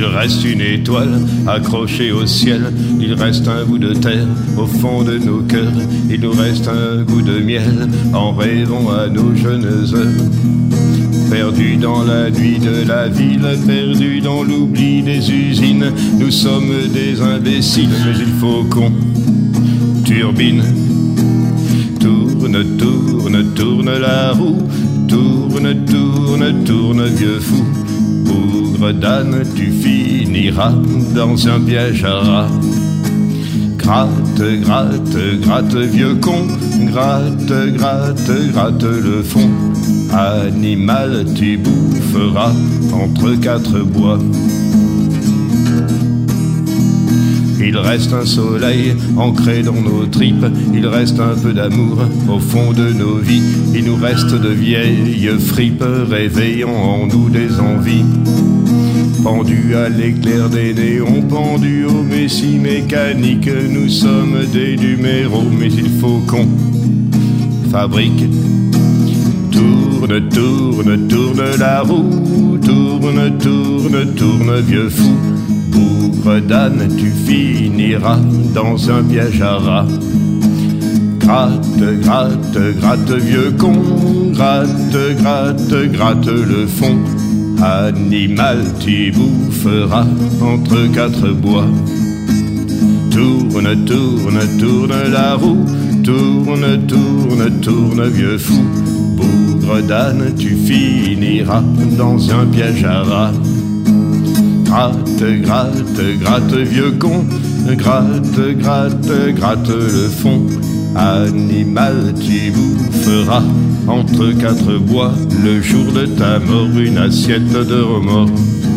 reste une étoile accrochée au ciel, il reste un bout de terre au fond de nos cœurs, il nous reste un goût de miel en rêvant à nos jeunes heures. Perdus dans la nuit de la ville, perdus dans l'oubli des usines, nous sommes des imbéciles, mais il faut qu'on turbine. Tourne, tourne, tourne la roue, tourne, tourne, tourne, vieux fou. Bougre d'âne, tu finiras dans un piège à rats. Gratte, gratte, gratte, vieux con, gratte, gratte, gratte le fond. Animal, tu boufferas entre quatre bois. Il reste un soleil ancré dans nos tripes, il reste un peu d'amour au fond de nos vies, il nous reste de vieilles fripes réveillant en nous des envies. Pendus à l'éclair des néons, pendus au messie mécanique, nous sommes des numéros, mais il faut qu'on fabrique. Tourne, tourne, tourne la roue, tourne, tourne, tourne, vieux fou. Bougre d'âne, tu finiras dans un piège à rats. Gratte, gratte, gratte, vieux con, gratte, gratte, gratte le fond. Animal, tu boufferas entre quatre bois. Tourne, tourne, tourne la roue, tourne, tourne, tourne, vieux fou. Bougre d'âne, tu finiras dans un piège à rats. Gratte, gratte, gratte, vieux con, gratte, gratte, gratte le fond. Animal, tu boufferas entre quatre bois, le jour de ta mort, une assiette de remords.